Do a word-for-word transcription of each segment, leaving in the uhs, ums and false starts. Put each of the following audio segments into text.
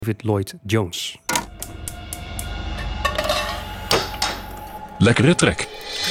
David Lloyd Jones. Lekkere trek.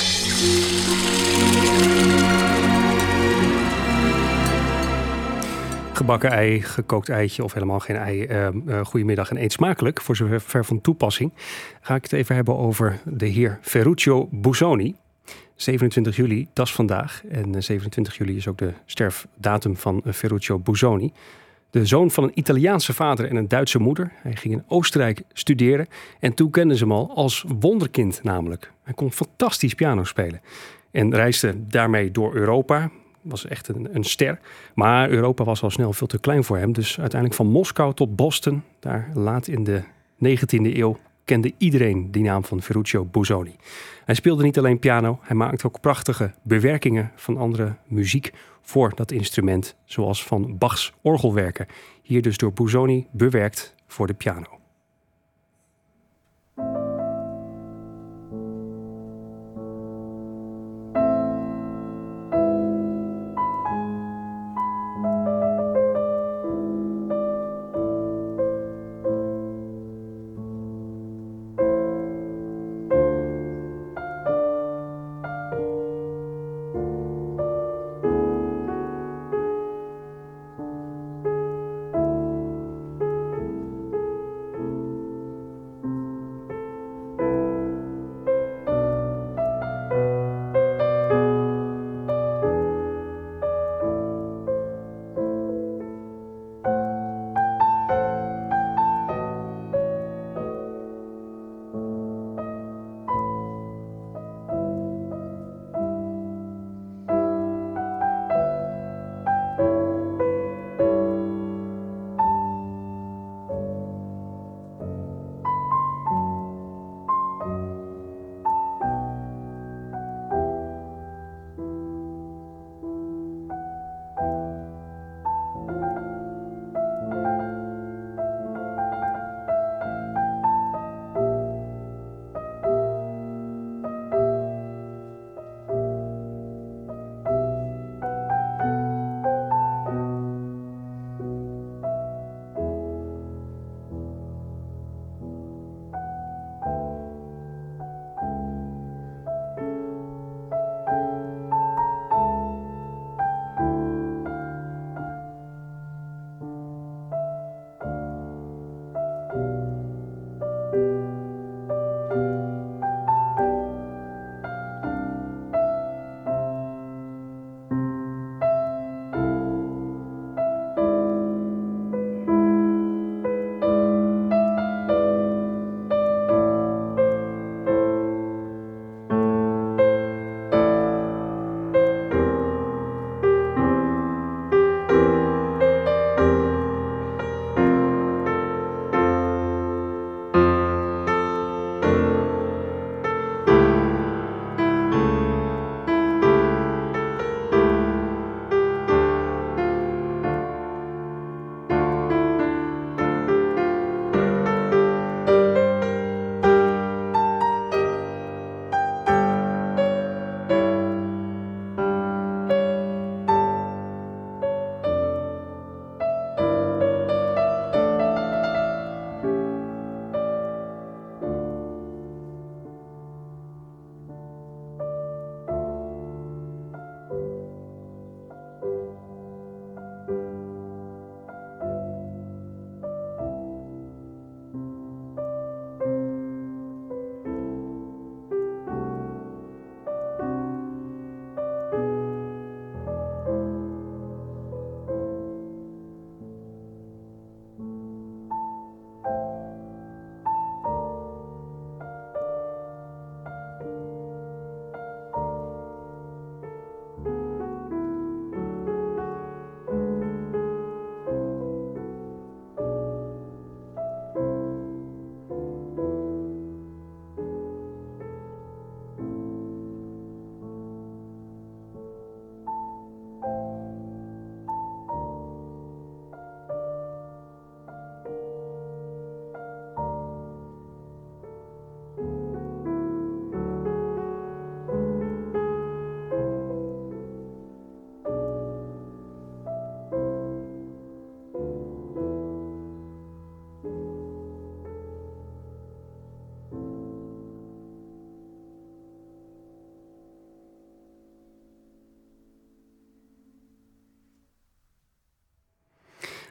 Gebakken ei, gekookt eitje of helemaal geen ei. Uh, uh, goedemiddag en eet smakelijk. Voor zover van toepassing ga ik het even hebben over de heer Ferruccio Busoni. zevenentwintig juli, dat is vandaag. En zevenentwintig juli is ook de sterfdatum van Ferruccio Busoni. De zoon van een Italiaanse vader en een Duitse moeder. Hij ging in Oostenrijk studeren. En toen kenden ze hem al als wonderkind namelijk. Hij kon fantastisch piano spelen. En reisde daarmee door Europa. Was echt een, een ster. Maar Europa was al snel veel te klein voor hem. Dus uiteindelijk van Moskou tot Boston. Daar laat in de negentiende eeuw kende iedereen die naam van Ferruccio Busoni. Hij speelde niet alleen piano. Hij maakte ook prachtige bewerkingen van andere muziek voor dat instrument. Zoals van Bachs orgelwerken. Hier dus door Busoni bewerkt voor de piano.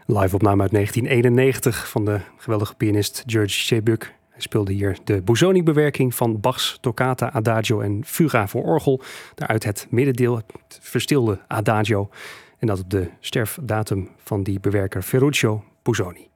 Live opname uit negentien eenennegentig van de geweldige pianist George Chebuk. Hij speelde hier de Busoni-bewerking van Bachs Toccata, Adagio en Fuga voor orgel. Daaruit het middendeel, het verstilde Adagio. En dat op de sterfdatum van die bewerker Ferruccio Busoni.